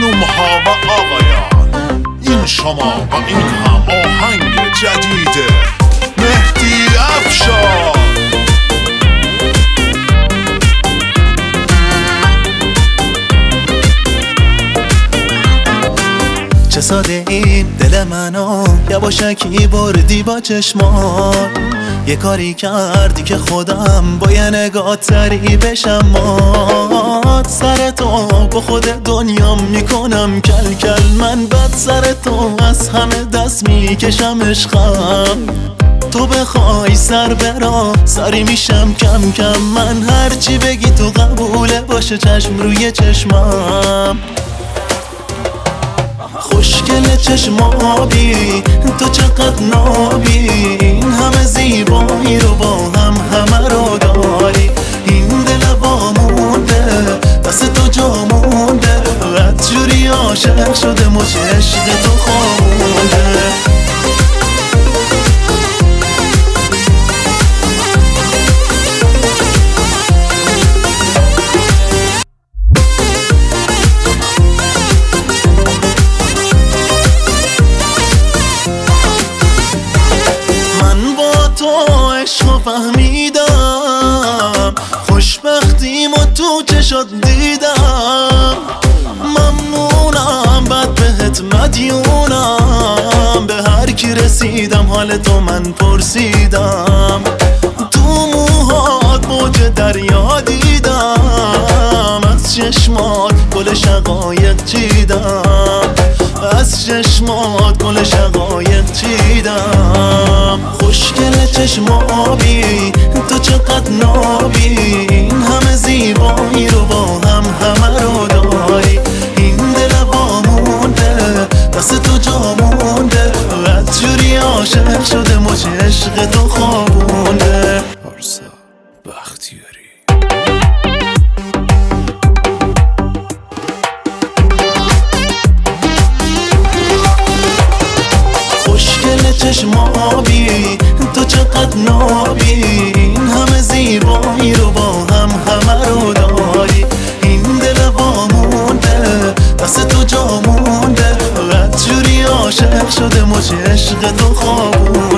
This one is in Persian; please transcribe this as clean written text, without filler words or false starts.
خانوم ها و آقایان، این شما و این هم آهنگ جدید مهدی افشار. چه ساده این دل منو یواشکی بردی با چشمات، یه کاری کردی که خودم با یه نگاه تری بشم مات. سر تو با خود دنیا میکنم کل کل، من بد سر تو از همه دست میکشم عشقم. تو بخوای سر برا سری میشم کم کم، من هرچی بگی تو قبوله باشه چشم روی چشمم. خوشگل چشم آبی تو چقدر نابی، این همه زیبایی رو با هم همه رو داری. این دل وامونده دست تو جا مونده، از جوری عاشق شده مچ عشق تو خوابونده. عشقو فهمیدم، خوشبختیمو تو چشات دیدم. ممنونم بد بهت مدیونم، به هر کی رسیدم حال تو من پرسیدم. تو موهات موج دریا دیدم، از چشمات گل شقایق چیدم، از چشمات گل شقایق چیدم. خوشگل چشم آبی تو چقدر نابی، این همه زیبایی رو با هم همه رو داری. این دل وامونده دست تو جا مونده، از جوری عاشق شده مچ عشق تو خوابونده. پارسا بختیاری. چشم آبی تو چقدر نابی، این همه زیبایی رو با هم همه رو داری. این دل وامونده دست تو جا مونده، از جوری عاشق شده مچ عشق تو خوابونده.